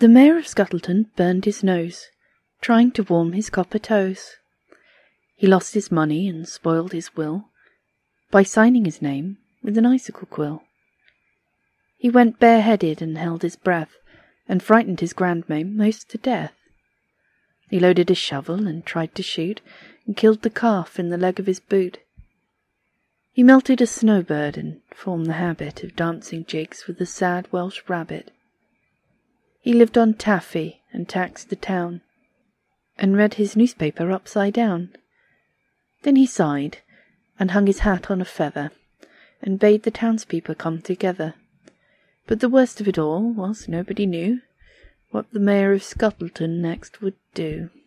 The Mayor of Scuttleton burned his nose, trying to warm his copper toes. He lost his money and spoiled his will by signing his name with an icicle quill. He went bareheaded and held his breath, and frightened his grandmame most to death. He loaded a shovel and tried to shoot, and killed the calf in the leg of his boot. He melted a snowbird and formed the habit of dancing jigs with the sad Welsh rabbit. He lived on taffy and taxed the town, and read his newspaper upside down. Then he sighed, and hung his hat on a feather, and bade the townspeople come together. But the worst of it all was nobody knew what the Mayor of Scuttleton next would do.